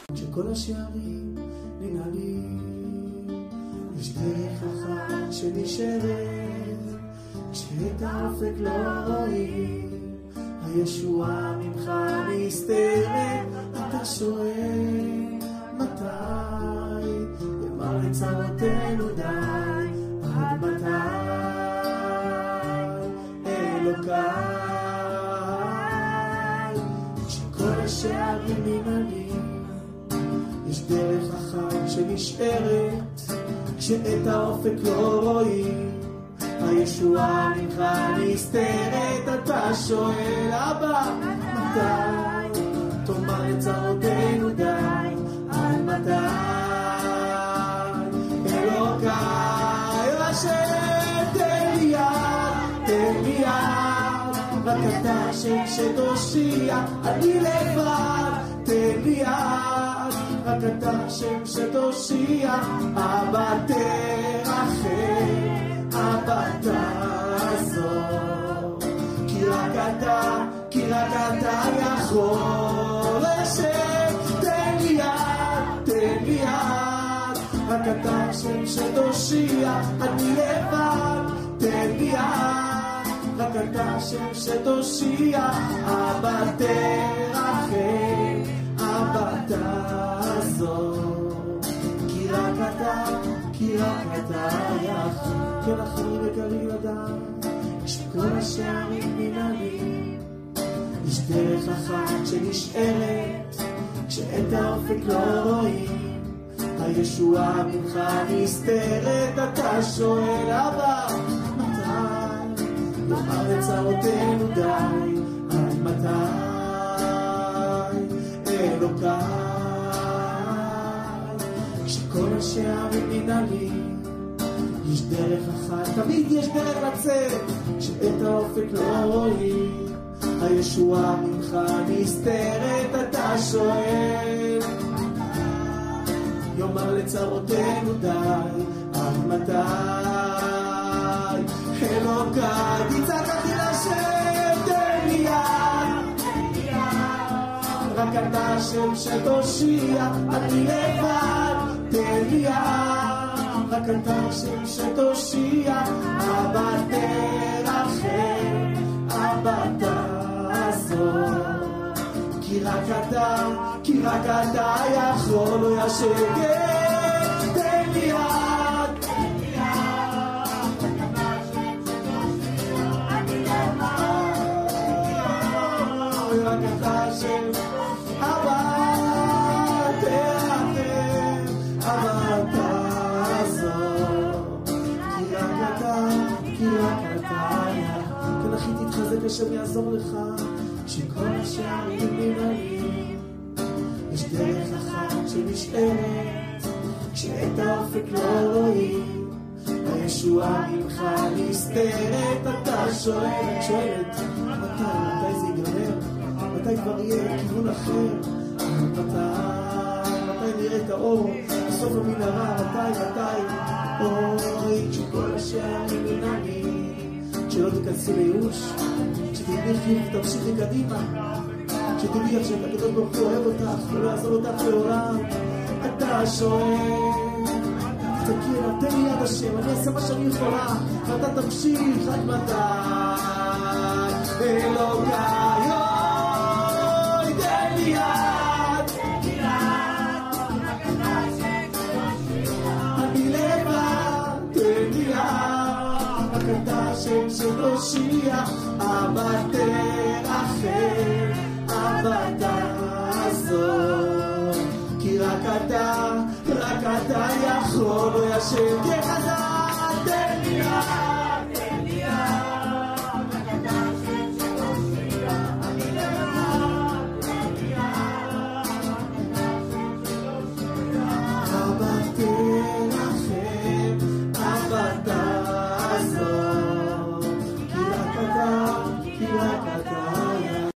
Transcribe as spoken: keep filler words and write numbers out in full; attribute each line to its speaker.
Speaker 1: כשכל השערים ננעלים, יש דרך אחת שנשארת, כשאת האופק לא רואים, הישועה ממך נסתרת. אתה שואל מתי, ומה לצרותינו די, עד מתי אלוקיי. כשכל השערים ננעלים, יש דרך אחת שנשארת, כשאת האופק לא רואים, הישועה ממך נסתרת. אתה שואל אבא מתי, תאמר לצרותינו די, עד מתי אלוקיי. השם תן לי יד, תן לי יד, רק אתה השם שתושיע, אני לבד. תן לי יד, רק אתה השם שתושיע, אבא תרחם, אבא תעזור, כי רק אתה, כי רק אתה יכול. השם תן לי יד, תן לי יד, רק אתה השם שתושיע, אני לבד. תן לי יד, רק אתה השם שתושיע, אבא תרחם, אבא תעזור, כי רק אתה, כי רק אתה יכול. כן אחרי וגליל אדם, כשכל השערים ננעלים, יש דרך אחת שנשארת, כשאת האופק לא רואים, הישועה ממך נסתרת. אתה שואל אבא מתי, תאמר לצרותינו די, עד מתי אלוקיי. כשכל השערים ננעלים, יש דרך אחת, תמיד יש דרך לצאת, כשאת האופק לא רואים, הישועה ממך נסתרת. אתה שואל יאמר לצרותינו די, עד מתי אלוקיי. תצעק אחי לשם, תן לי יד, רק אתה השם שתושיע, אני לבד. תן לי יד, רק אתה השם שתושיע, אבא תרחם, אבא תעזור, כי רק אתה, כי רק אתה יכול. לא ישקר, תן לי יד, תן לי יד, רק אתה השם, אבא תרחם, אבא תעזור, כי רק אתה, כי רק אתה יכול. כן אחי תתחזק, השם יעזור לך. כשכל השערים ננעלים, יש דרך אחת שנשארת, כשאת האופק לא רואים, הישועה ממך נסתרת. אתה שואל, שואלת מתי, מתי זה ייגמר, מתי כבר יהיה כיוון אחר, מתי, מתי נראה את האור בסוף המנהרה, מתי, מתי. אוי, כשכל השערים ננעלים, שלא תיכנסי לייאוש, שתתמכי ותמשיכי קדימה, שתדעי עכשיו הקדוש ברוך הוא אוהב אותך ולא יעזור אותך לעולם. אתה שואל, תסתכל, תן לי יד השם, אני אעשה מה שאני יכולה, ואתה תמשיך עד מתי אלוקיי. אוי, תן לי יד, אני לבד. תן לי יד, רק אתה השם שתושיע, אבא תרחם, אבא תעזור, כי רק אתה, רק אתה יכול. לא ישקר, תן לי יד.